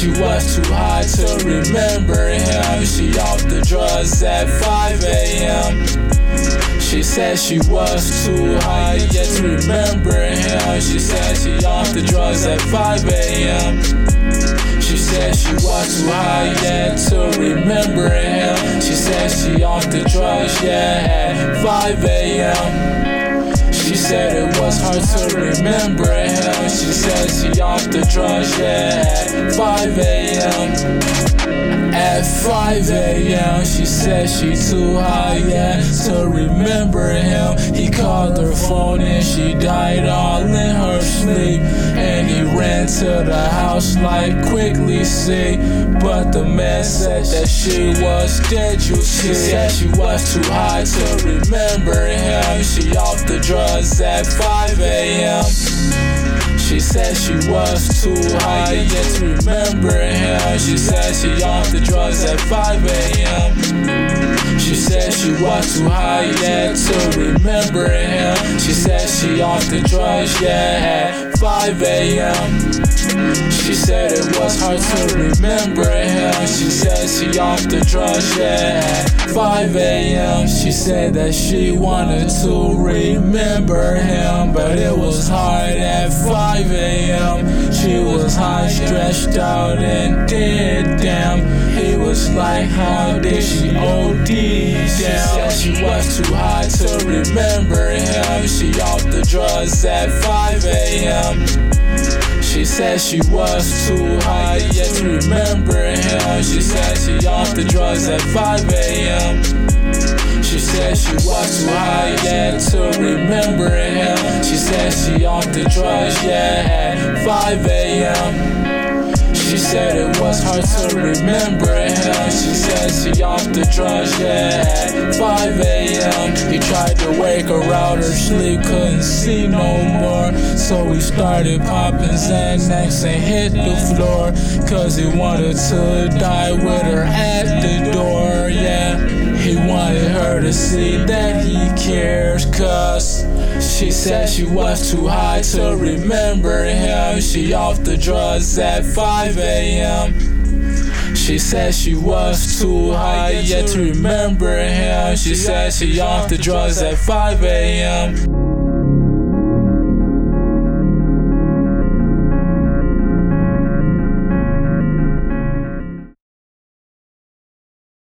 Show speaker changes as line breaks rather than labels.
she was too high to remember him. She off the drugs at 5 a.m. She said she was too high yet to remember him. She said she off the drugs at 5 a.m. She said she was too high yet to remember him. She said she off the drugs, yeah, at 5 a.m. She said it was hard to remember him. She said she off the drugs, yeah, at 5 a.m. At 5 a.m. she said she too high, yeah, to remember him. He called her phone and she died all in her sleep. And he ran to the house like quickly see. But the man said that she was dead, you see. She said she was too high to remember him. She off the drugs at 5 a.m. She said she was too high yet to remember him. She said she off the drugs at 5 a.m. She said she was too high yet to remember him. She said she off the drugs, yeah, at 5 a.m. She said it was hard to remember him. She said she off the drugs, yeah, at 5 a.m. She said that she wanted to remember him, but it was hard at 5 a.m. She was high, stretched out, and dead, damn. He was like, how did she OD? She said she was too high to remember him. She off the drugs at 5 a.m. She said she was too high yet to remember him. She said she off the drugs at 5 a.m. She said she was too high yet to remember him. She said she off the drugs, yeah, at 5 a.m. She said it was hard to remember him. She said she off the drugs, yeah, at 5 a.m. He tried to wake her out, her sleep couldn't see no more. So he started popping Xanax and hit the floor, cause he wanted to die with her at the door, yeah. He wanted her to see that he cares, cause she said she was too high to remember him. She off the drugs at 5 a.m. She said she was too high yet to remember him. She said she off the drugs at 5 a.m.